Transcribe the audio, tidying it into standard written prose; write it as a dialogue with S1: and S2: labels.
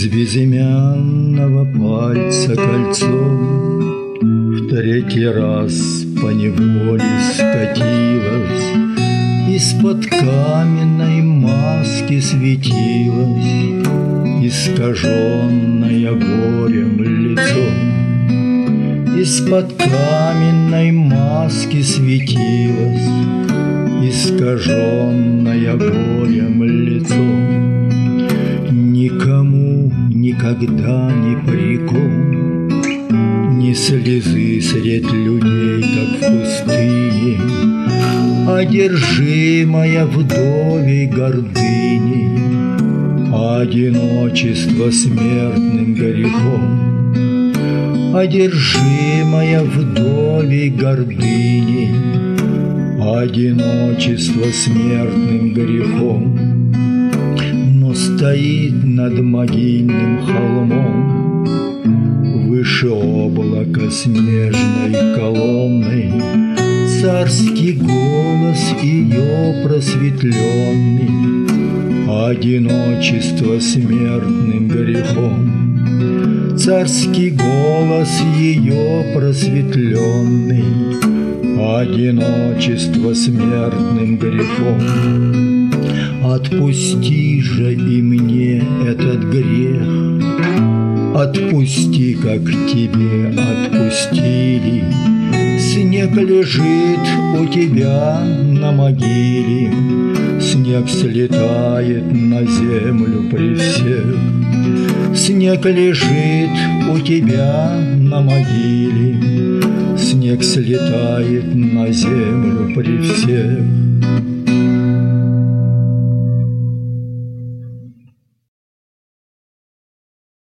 S1: Из безымянного пальца кольцом в третий раз поневоле скатилась, из-под каменной маски светилась искаженное горем лицо. Из-под каменной маски светилась искаженное горем лицо. Никому никогда не приком, ни слезы средь людей, как в пустыне, одержимая вдовей гордыней, одиночество смертным грехом, одержимая вдовей гордыней, одиночество смертным грехом. Но стоит над могильным холмом, выше облака снежной колонны, царский голос ее просветленный, одиночество смертным грехом. Царский голос ее просветленный, одиночество смертным грехом. Отпусти же и мне этот грех, отпусти, как тебе отпустили. Снег лежит у тебя на могиле, снег слетает на землю при всех. Снег лежит у тебя на могиле, снег слетает на землю при всех.